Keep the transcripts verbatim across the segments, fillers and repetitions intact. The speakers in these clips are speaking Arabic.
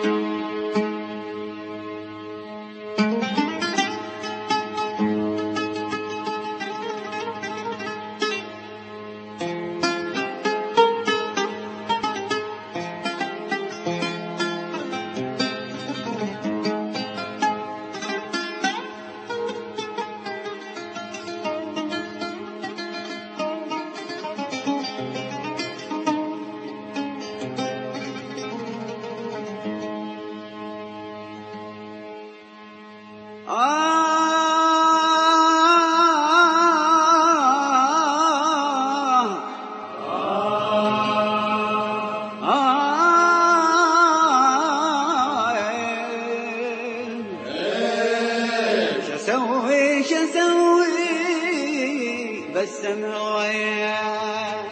بس انا وياك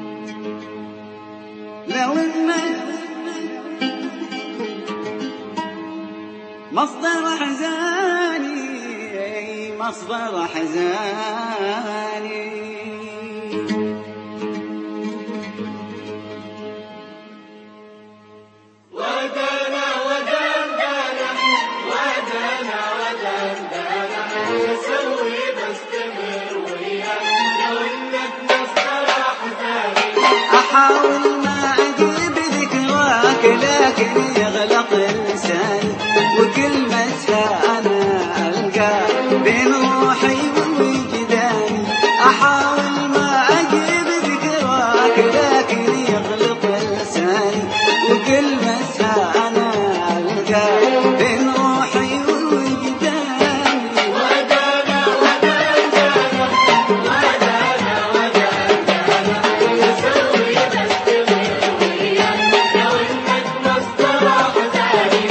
لو انك مصدر حزاني مصدر حزاني ودنا ودندنا ودنا ودندنا تسوي بستمر وياك لو انك مصدر حزاني احاول ما اجيب ذكراك لكن يغلط لساني وكلمتها انا القى بين روحي ووجداني احاول ما اجيب ذكراك لكن يغلط لساني وكلمتها انا القى بين روحي ووجداني ودنا ودندنا ودنا ودندنا تسوي بستمر وياك لو انك مصدر حزاني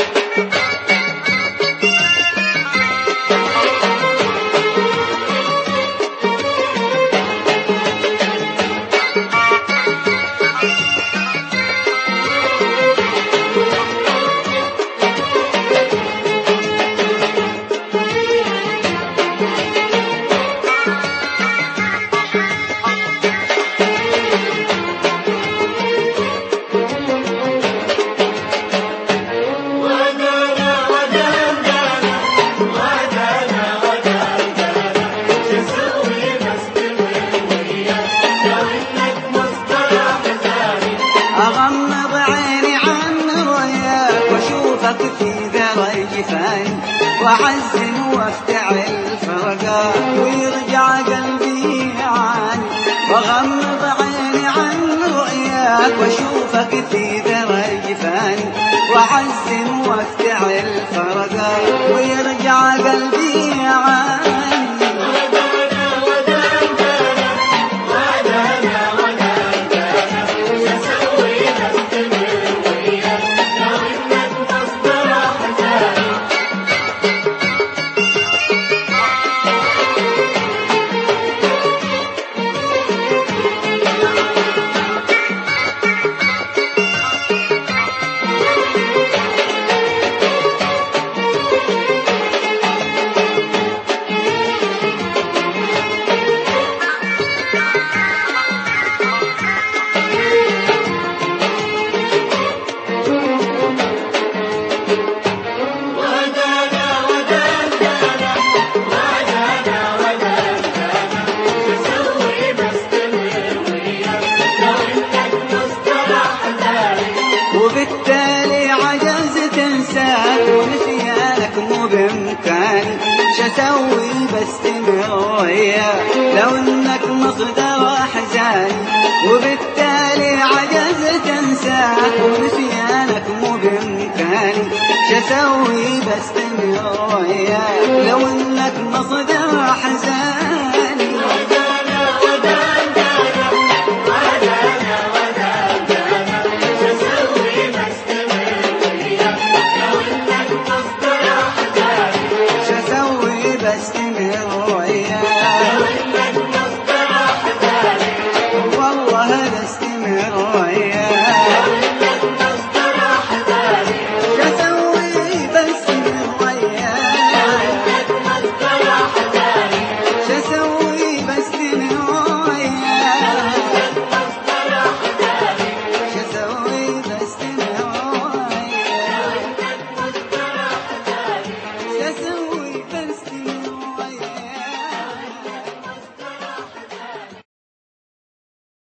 أغمض عيني عن رؤياك واشوفك في ذرى جفاني واحزن وافتعل فرقاك ويرجع قلبي يعاني واغمض عيني عن رؤياك واشوفك في ذرى جفاني واحزن وافتعل فرقاك ويرجع قلبي يعاني وبالتالي عجزت انساك ونسيانك مو بامكاني شتوي بستمر وياك لو انك مصدر احزاني وبالتالي عجزت انساك ونسيانك مو بامكاني شتوي بستمر وياك لو انك مصدر احزاني